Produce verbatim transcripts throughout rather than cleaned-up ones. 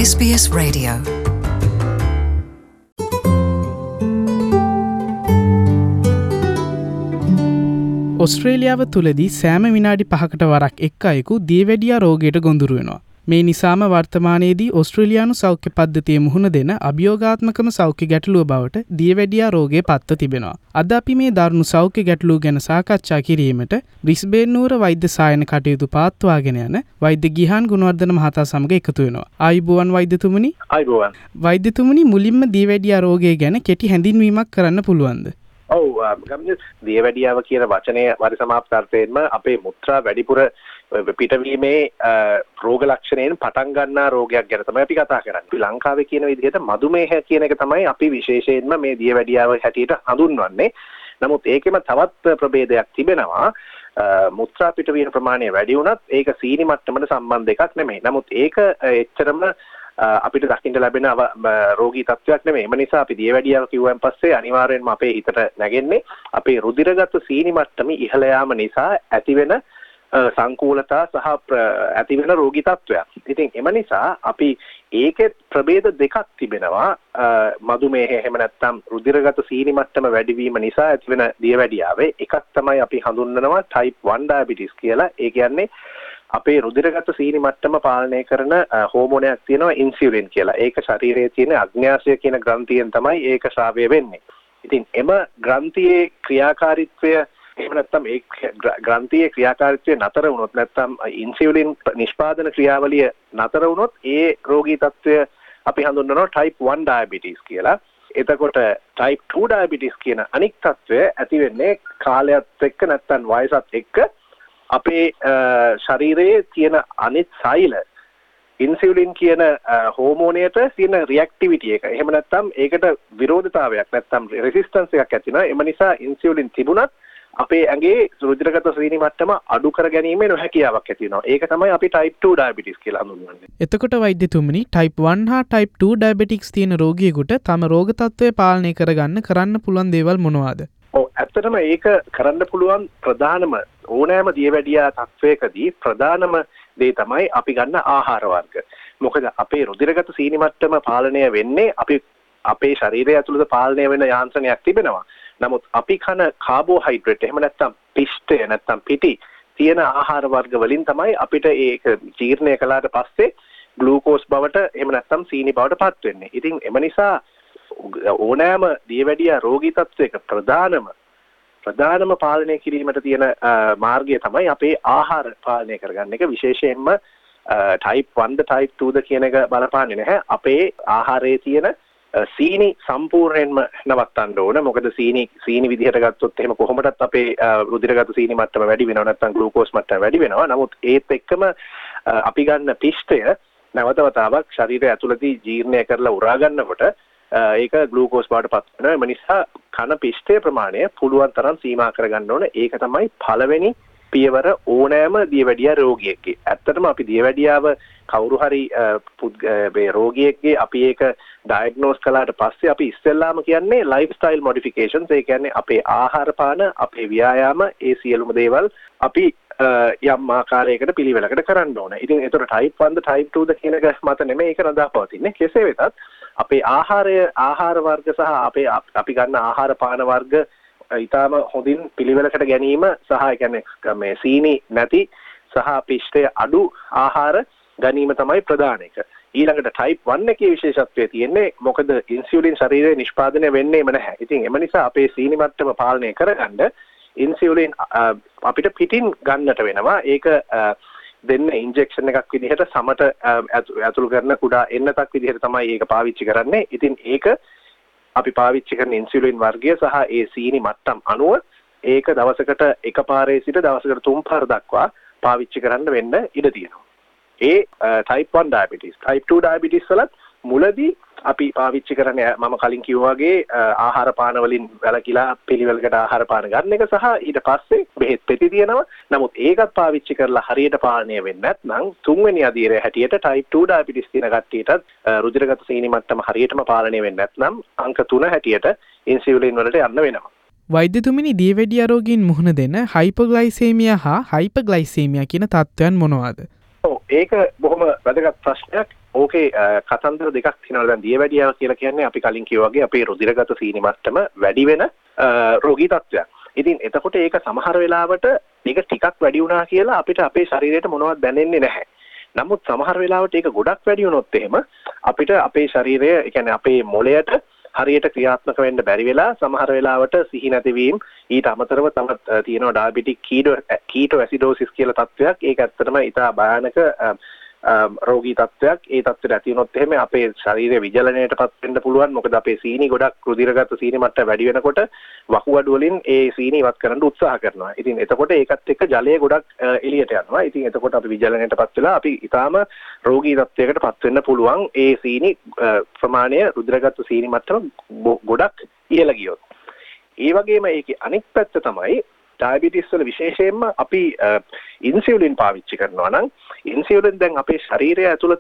S B S Radio. ඔස්ට්‍රේලියාව තුලදී සෑම විනාඩි පහකට වරක් එක් අයෙකු දියවැඩියා රෝගයට ගොදුරු වෙනවා. මේ නිසාම වර්තමානයේදී ඔස්ට්‍රේලියානු සෞඛ්‍ය පද්ධතිය මුහුණ දෙන අභියෝගාත්මකම සෞඛ්‍ය ගැටලුව බවට දියවැඩියා රෝගය පත්ව තිබෙනවා. අද අපි මේ දරුණු සෞඛ්‍ය ගැටලුව ගැන සාකච්ඡා කිරීමට බ්‍රිස්බේන් නුවර වෛද්‍ය සායන කටයුතු පාත්වාගෙන යන වෛද්‍ය ගිහාන් ගුණවර්ධන මහතා සමග එකතු වෙනවා. ආයුබෝවන් වෛද්‍යතුමනි. ආයුබෝවන්. වෛද්‍යතුමනි, මුලින්ම දියවැඩියා රෝගය ගැන කෙටි හැඳින්වීමක් කරන්න පුළුවන්ද? ඔව්, ගම්ජ දියවැඩියාව කියන වචනය පරිසමාප්ත අර්ථයෙන්ම අපේ මුත්‍රා වැඩිපුර පිටවීමේ රෝග ලක්ෂණයෙන් පටන් ගන්නා රෝගයක් ගැන තමයි අපි කතා කරන්නේ. ලංකාවේ කියන විදිහට මధుමේහ කියන එක තමයි අපි විශේෂයෙන්ම මේ දියවැඩියාව හැටියට හඳුන්වන්නේ. නමුත් ඒකෙම තවත් ප්‍රභේදයක් තිබෙනවා. මුත්‍රා පිටවීම ප්‍රමාණය වැඩි වුණත් ඒක සීනි මට්ටමට සම්බන්ධ එකක් නෙමෙයි. නමුත් ඒක එච්චරම අපිට දකින්න ලැබෙන රෝගී තත්ත්වයක් නෙමෙයි. එම නිසා අපි දියවැඩියාව කිව්වන් පස්සේ අනිවාර්යෙන්ම අපේ හිතට නැගෙන්නේ අපේ රුධිරගත සීනි මට්ටම ඉහළ යාම නිසා ඇතිවෙන සංකූලතා සහ ඇතිවෙන රෝගී තත්ත්වයක්. ඉතින් එම නිසා අපි ඒකේ ප්‍රභේද දෙකක් තිබෙනවා. මధుමේහය එහෙම නැත්නම් රුධිරගත සීනි මට්ටම වැඩිවීම නිසා ඇතිවෙන දියවැඩියාවේ එකක් තමයි අපි හඳුන්වනවා type one diabetes කියලා. ඒ කියන්නේ අපේ රුධිරගත සීනි මට්ටම පාලනය කරන හෝමෝනයක් තියෙනවා ඉන්සියුලින් කියලා. ඒක ශරීරයේ තියෙන අග්න්‍යාශය කියන ග්‍රන්ථියෙන් තමයි ඒක ශ්‍රාවය වෙන්නේ. ඉතින් එම ග්‍රන්ථියේ ක්‍රියාකාරීත්වය එහෙම නැත්නම් ඒ ග්‍රන්ථියේ ක්‍රියාකාරීත්වය නතර වුණොත් නැත්නම් ඉන්සියුලින් නිෂ්පාදන ක්‍රියාවලිය නතර වුණොත් ඒ රෝගී තත්ත්වය අපි හඳුන්වනවා type one diabetes කියලා. එතකොට type two diabetes කියන අනික් තත්ත්වය ඇති වෙන්නේ කාලයත් එක්ක නැත්නම් වයසත් එක්ක අපේ ශරීරයේ තියෙන අනිත් සෛල ඉන්සියුලින් කියන හෝමෝනයට තියෙන රියැක්ටිවිටි එක. එහෙම නැත්නම් ඒකට විරෝධතාවයක් නැත්නම් රෙසිස්ටන්ස් එකක් ඇති වෙනවා. එම නිසා ඉන්සියුලින් තිබුණත් අපේ ඇඟේ රුධිරගත සීනි මට්ටම අඩු කර ගැනීමේ නොහැකියාවක් ඇති වෙනවා. ඒක තමයි අපි type two diabetes කියලා හඳුන්වන්නේ. එතකොට වෛද්‍යතුමනි, type one හා type two diabetics තියෙන රෝගියෙකුට තම රෝග තත්ත්වය පාලනය කරගන්න කරන්න පුළුවන් දේවල් මොනවාද? ඔව්, ඇත්තටම ඒක කරන්න පුළුවන් ප්‍රධානම ඕනෑම දියවැඩියා තත්වයකදී ප්‍රධානම දේ තමයි අපි ගන්න ආහාර වර්ග. මොකද අපේ රුධිරගත සීනි මට්ටම පාලනය වෙන්නේ අපි අපේ ශරීරය ඇතුළත පාලනය වෙන යාන්ත්‍රණයක් තිබෙනවා. නමුත් අපි කන කාබෝහයිඩ්‍රේට් එහෙම නැත්නම් පිෂ්ඨය නැත්නම් පිටි තියෙන ආහාර වර්ග වලින් තමයි අපිට ඒක ජීර්ණය කළාට පස්සේ ග්ලූකෝස් බවට එහෙම නැත්නම් සීනි බවට පත් වෙන්නේ. ඉතින් එම නිසා ඕනෑම දියවැඩියා රෝගී තත්ත්වයක ප්‍රධානම ප්‍රධානම පාලනය කිරීමට තියෙන මාර්ගය තමයි අපේ ආහාර පාලනය කරගන්න එක. විශේෂයෙන්ම type one ද type two ද කියන එක බලපාන්නේ නැහැ. අපේ ආහාරයේ තියෙන සීනි සම්පූර්ණයෙන්ම නවත්තන්න ඕන. මොකද සීනි සීනි විදිහට ගත්තොත් එහෙම කොහොමදත් අපේ රුධිරගත සීනි මට්ටම වැඩි වෙනවා නැත්නම් ග්ලූකෝස් මට්ටම වැඩි වෙනවා. නමුත් ඒත් එක්කම අපි ගන්න පිෂ්ඨය නැවත වතාවක් ශරීරය ඇතුළතදී ජීර්ණය කරලා උරා ගන්නකොට ඒක ග්ලූකෝස් බවට පත් වෙනවා. එම නිසා කන පිෂ්ඨයේ ප්‍රමාණය පුළුවන් තරම් සීමා කරගන්න ඕන. ඒක තමයි පළවෙනි පියවර ඕනෑම දියවැඩියා රෝගියෙක්ගේ. ඇත්තටම අපි දියවැඩියාව කවුරු හරි මේ රෝගියෙක්ගේ අපි ඒක ඩයග්නෝස් කළාට පස්සේ අපි ඉස්සෙල්ලාම කියන්නේ ලයිෆ්ස්ටයිල් මොඩිෆිකේෂන්ස්. ඒ කියන්නේ අපේ ආහාර පාන, අපේ ව්‍යායාම, ඒ සියලුම දේවල් අපි යම් ආකාරයකට පිළිවෙලකට කරන්න ඕන. ඉතින් ඒතර type one ද type two ද කියන එක මත නෙමෙයි ඒක රඳා පවතින්නේ. කෙසේ වෙතත් අපේ ආහාරය ආහාර වර්ග සහ අපේ අපි ගන්න ආහාර පාන වර්ග ඊටාම හොඳින් පිළිවෙලකට ගැනීම සහ ඒ කියන්නේ මේ සීනි නැති සහ පිෂ්ඨය අඩු ආහාර ගැනීම තමයි ප්‍රධාන එක. ඊළඟට type one එකේ විශේෂත්වය තියෙන්නේ මොකද ඉන්සියුලින් ශරීරයේ නිෂ්පාදනය වෙන්නේම නැහැ. ඉතින් එම නිසා අපේ සීනි මට්ටම පාලනය කරගන්න ඉන්සියුලින් අපිට පිටින් ගන්නට වෙනවා. ඒක දෙන්න ඉන්ජෙක්ෂන් එකක් විදිහට සමට ඇතුළු කරන කුඩා එන්නතක් විදිහට තමයි ඒක පාවිච්චි කරන්නේ. ඉතින් ඒක අපි පාවිච්චි කරන ඉන්සියුලින් වර්ගය සහ ඒ සීනි මට්ටම් අනුව ඒක දවසකට එකපාරේ සිට දවසකට තුන් පාර දක්වා පාවිච්චි කරන්න වෙන්න ඉඩ තියෙනවා. ඒ type one diabetes. type two diabetes වලත් මුලදී අපි පාවිච්චි කරන්නේ මම කලින් කිව්වා වගේ ආහාර පාන වලින් වැළකීලා පිළිවෙලකට ආහාර පාන ගන්න එක සහ ඊට පස්සේ බෙහෙත් පෙති තියෙනවා. නමුත් ඒකත් පාවිච්චි කරලා හරියට පාලනය වෙන්නේ නැත්නම් තුන්වෙනි අදියරේ හැටියට type two diabetes තියෙන කට්ටියටත් රුධිරගත සීනි මට්ටම හරියටම පාලනය වෙන්නේ නැත්නම් අංක තුන හැටියට ඉන්සියුලින් වලට යන්න වෙනවා. වෛද්‍යතුමනි, දියවැඩියා රෝගීන් මුහුණ දෙන හයිපර්ග්ලයිසේමියා හා හයිපර්ග්ලයිසේමියා කියන තත්ත්වයන් මොනවාද? ඔව්, ඒක බොහොම වැදගත් ප්‍රශ්නයක්. ඕකේ කතන්දර දෙකක් තියෙනවා. දැන් දියවැඩියාව කියලා කියන්නේ අපි කලින් කිව්වා වගේ අපේ රුධිරගත සීනි මට්ටම වැඩි වෙන රෝගී තත්ත්වයක්. ඉතින් එතකොට ඒක සමහර වෙලාවට ඒක ටිකක් වැඩි වුණා කියලා අපිට අපේ ශරීරයට මොනවද දැනෙන්නේ නැහැ. නමුත් සමහර වෙලාවට ඒක ගොඩක් වැඩි වුණොත් එහෙම අපිට අපේ ශරීරය, ඒ කියන්නේ අපේ මොළයට හරියට ක්‍රියාත්මක වෙන්න බැරි වෙලා සමහර වෙලාවට සිහි නැතිවීම, ඊට අමතරව තවත් තියෙනවා ඩයබටික් කීටෝ කීටෝ ඇසිඩෝසිස් කියලා තත්ත්වයක්. ඒක ඇත්තටම ඉතා භයානක රෝගී තත්ත්වයක්. ඒ තත්ත්වයට ඇති වුණොත් එහෙම අපේ ශරීරයේ විජලනයටපත් වෙන්න පුළුවන්. මොකද අපේ සීනි ගොඩක් රුධිරගත සීනි මට්ටම වැඩි වෙනකොට වකුගඩු වලින් ඒ සීනි ඉවත් කරන්න උත්සාහ කරනවා. ඉතින් එතකොට ඒකත් එක්ක ජලය ගොඩක් එළියට යනවා. ඉතින් එතකොට අපි විජලනයටපත් වෙලා අපි ඊටාම රෝගී තත්ත්වයකටපත් වෙන්න පුළුවන්. ඒ සීනි ප්‍රමාණය රුධිරගත සීනි මට්ටම ගොඩක් ඉහළ ගියොත්. ඒ වගේම ඒකේ අනෙක් පැත්ත තමයි ඩයබටිස් වල විශේෂයෙන්ම අපි ඉන්සියුලින් පාවිච්චි කරනවා නම් ඉන්සියුලින් දැන් අපේ ශරීරය ඇතුළත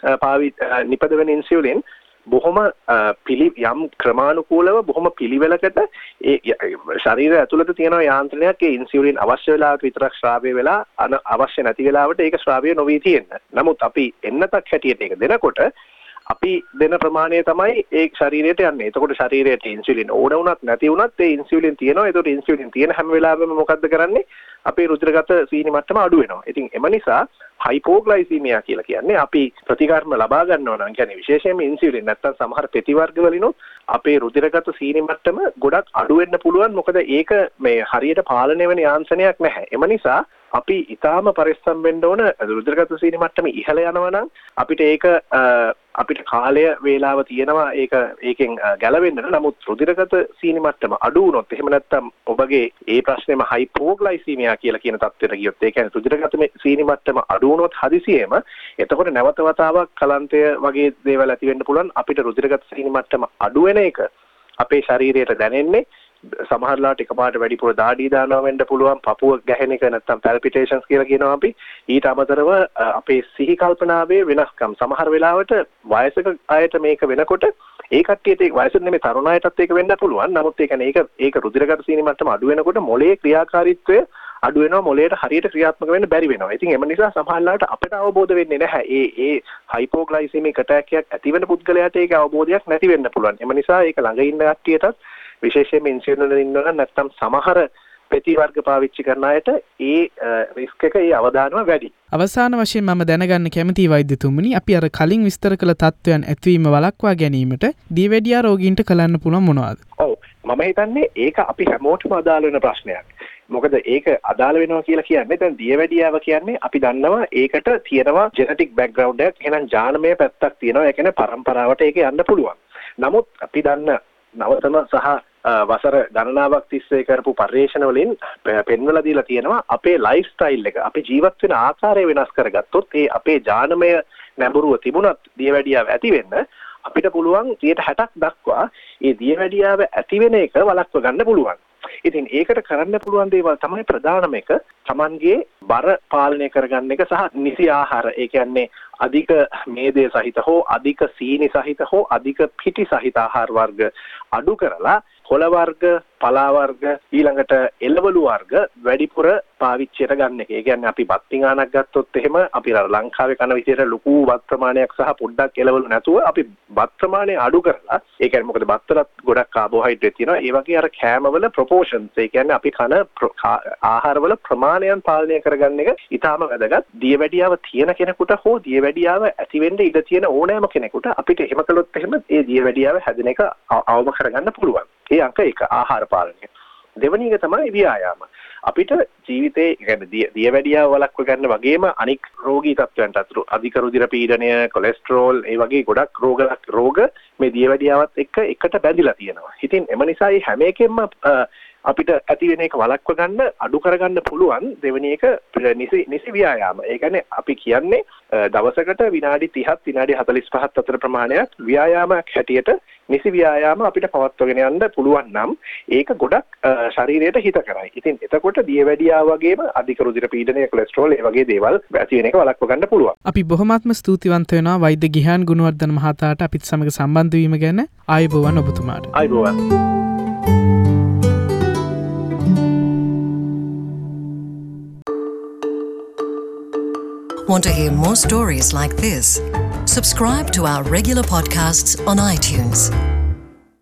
නිපද වෙන ඉන්සියුලින් බොහොම පිළි යම් ක්‍රමානුකූලව බොහොම පිළිවෙලකට ඒ ශරීරය ඇතුළත තියෙන යාන්ත්‍රණයක් ඒ ඉන්සියුලින් අවශ්‍ය වෙලාවට විතරක් ශ්‍රාවය වෙලා අවශ්‍ය නැති වෙලාවට ඒක ශ්‍රාවය නොවී තියෙන්න. නමුත් අපි එන්නතක් හැටියට ඒක දෙනකොට අපි දෙන ප්‍රමාණය තමයි ඒ ශරීරයට යන්නේ. එතකොට ශරීරයට ඉන්සියුලින් ඕන වුණත් නැති වුණත් ඒ ඉන්සියුලින් තියෙනවා. එතකොට ඉන්සියුලින් තියෙන හැම වෙලාවෙම මොකද්ද කරන්නේ? අපේ රුධිරගත සීනි මට්ටම අඩු වෙනවා. ඉතින් එම නිසා හයිපෝග්ලයිසීමියා කියලා කියන්නේ අපි ප්‍රතිකර්ම ලබා ගන්නවා නම් කියන්නේ විශේෂයෙන්ම ඉන්සියුලින් නැත්තම් සමහර පෙති වර්ග වලිනුත් අපේ රුධිරගත සීනි මට්ටම ගොඩක් අඩු වෙන්න පුළුවන්. මොකද ඒක මේ හරියට පාලනය වෙන යාන්ත්‍රණයක් නැහැ. එම නිසා අපි ඊටාම පරිස්සම් වෙන්න ඕන. රුධිරගත සීනි මට්ටම ඉහළ යනවා නම් අපිට ඒක අපිට කාලය වේලාව තියෙනවා ඒක ඒකෙන් ගැලවෙන්න. නමුත් රුධිරගත සීනි මට්ටම අඩු වුණොත් එහෙම නැත්නම් ඔබගේ ඒ ප්‍රශ්නේම හයිපෝග්ලයිසීමියා කියලා කියන තත්ත්වයට ගියොත් ඒ කියන්නේ රුධිරගත සීනි මට්ටම අඩු වුණොත් හදිසියෙම එතකොට නැවත වතාවක් කලන්තය වගේ දේවල් ඇති වෙන්න පුළුවන්. අපිට රුධිරගත සීනි මට්ටම අඩු වෙන එක අපේ ශරීරයට දැනෙන්නේ සමහරලාට එකපාරට වැඩිපුර දාඩිය දානවා වෙන්න පුළුවන්. පපුව ගැහෙන එක නැත්නම් පැල්පිටේෂන්ස් කියලා කියනවා අපි. ඊට අමතරව අපේ සිහි කල්පනාවේ වෙනස්කම් සමහර වෙලාවට වයසක අයට මේක වෙනකොට ඒ කට්ටියට ඒ වයසට නෙමෙයි තරුණ අයටත් ඒක වෙන්න පුළුවන්. නමුත් ඒ කියන්නේ ඒක ඒක රුධිරගත සීනි මට්ටම අඩු වෙනකොට මොළයේ ක්‍රියාකාරීත්වය අඩු වෙනවා. මොළයට හරියට ක්‍රියාත්මක වෙන්න බැරි වෙනවා. ඉතින් එම නිසා සමහරලාට අපිට අවබෝධ වෙන්නේ නැහැ. ඒ ඒ හයිපෝග්ලයිසෙමික් ඇටැක් එකක් ඇති වෙන පුද්ගලයාට ඒක අවබෝධයක් නැති වෙන්න පුළුවන්. එම නිසා ඒක ළඟ ඉන්න කට්ටියටත් විශේෂයෙන්ම ඉන්සියුලින් වලින් ඉන්නවා නැත්නම් සමහර පෙති වර්ග පාවිච්චි කරන අයට ඒ රිස්ක් එක ඒ අවදානම වැඩි. අවසාන වශයෙන් මම දැනගන්න කැමතියි වෛද්‍යතුමනි, අපි අර කලින් විස්තර කළ තත්ත්වයන් ඇතිවීම වළක්වා ගැනීමට දියවැඩියා රෝගීන්ට කරන්න පුළුවන් මොනවද? ඔව් මම හිතන්නේ ඒක අපි හැමෝටම අදාළ වෙන ප්‍රශ්නයක්. මොකද ඒක අදාළ වෙනවා කියලා කියන්නේ දැන් දියවැඩියාව කියන්නේ අපි දන්නවා ඒකට තියෙනවා ජෙනටික් බෑග්ග්‍රවුන්ඩ් එකක්. එහෙනම් ජානමය පැත්තක් තියෙනවා. ඒ කියන්නේ පරම්පරාවට ඒක යන්න පුළුවන්. නමුත් අපි දන්න නවතම සහ වසර ගණනාවක් තිස්සේ කරපු පර්යේෂණ වලින් පෙන්වලා දීලා තියෙනවා අපේ ලයිෆ් ස්ටයිල් එක, අපේ ජීවත් වෙන ආකාරය වෙනස් කරගත්තොත් ඒ අපේ ජානමය නැඹුරුව තිබුණත් දියවැඩියාව ඇති වෙන්න අපිට පුළුවන් සියයට හැටක් දක්වා ඒ දියවැඩියාව ඇති වෙන එක වළක්ව ගන්න පුළුවන්. ඉතින් ඒකට කරන්න පුළුවන් දේවල් තමයි ප්‍රධානම එක Tamanගේ බර පාලනය කරගන්න එක සහ නිසි ආහාර. ඒ කියන්නේ අධික මේදය සහිත හෝ අධික සීනි සහිත හෝ අධික පිටි සහිත ආහාර වර්ග අඩු කරලා කොළ වර්ග, පලා වර්ග, ඊළඟට එළවලු වර්ග වැඩිපුර පාවිච්චියට ගන්න එක. ඒ කියන්නේ අපි බත් පිඟානක් ගත්තොත් එහෙම අපි ලංකාවේ කන විදියට ලොකු බත් ප්‍රමාණයක් සහ පොඩ්ඩක් එළවලු නැතුව අපි බත් ප්‍රමාණය අඩු කරලා, ඒ කියන්නේ මොකද බත් වලත් ගොඩක් කාබෝහයිඩ්‍රේට් තියෙනවා. ඒ වගේ අර කෑමවල ප්‍රොපෝෂන්ස්, ඒ කියන්නේ අපි කන ආහාරවල ප්‍රමාණයන් පාලනය කරගන්න එක ඉතාම වැදගත්. දියවැඩියාව තියෙන කෙනෙකුට හෝ දියවැඩියාව ඇති වෙන්න ඉඩ තියෙන ඕනෑම කෙනෙකුට අපිට එහෙම කළොත් එහෙම ඒ දියවැඩියාව හැදෙන එක අවම කරගන්න පුළුවන්. ඒ අංක එක ආහාර පාලනය. දෙවෙනි එක තමයි ව්‍යායාම. අපිට ජීවිතේ කියන්නේ දියවැඩියාව වළක්ව ගන්න වගේම අනික් රෝගී තත්ත්වයන්ට අතුරු අධික රුධිර පීඩනය, කොලෙස්ටරෝල්, ඒ වගේ ගොඩක් රෝග රෝග මේ දියවැඩියාවත් එක්ක එකට බැඳිලා තියෙනවා. ඉතින් එම නිසා මේ හැම එකෙම අපිට ඇති වෙන එක වළක්ව ගන්න, අඩු කරගන්න පුළුවන්. දෙවෙනි එක නිසි නිසි ව්‍යායාම. ඒ කියන්නේ අපි කියන්නේ දවසකට විනාඩි තිහක් විනාඩි හතළිස් පහක් අතර ප්‍රමාණයක් ව්‍යායාමයක් හැටියට නිසි ව්‍යායාම අපිට පවත්වාගෙන යන්න පුළුවන් නම් ඒක ගොඩක් ශරීරයට හිත කරයි. ඉතින් එතකොට දියවැඩියාව වගේම අධික රුධිර පීඩනය, කොලෙස්ටරෝල්, ඒ වගේ දේවල් ඇති වෙන එක වළක්ව ගන්න පුළුවන්. අපි බොහොමත්ම ස්තුතිවන්ත වෙනවා වෛද්‍ය ගිහාන් ගුණවර්ධන මහතාට අපිත් සමග සම්බන්ධ වීම ගැන. ආයුබෝවන් ඔබතුමාට. ආයුබෝවන්. Want to hear more stories like this? Subscribe to our regular podcasts on iTunes.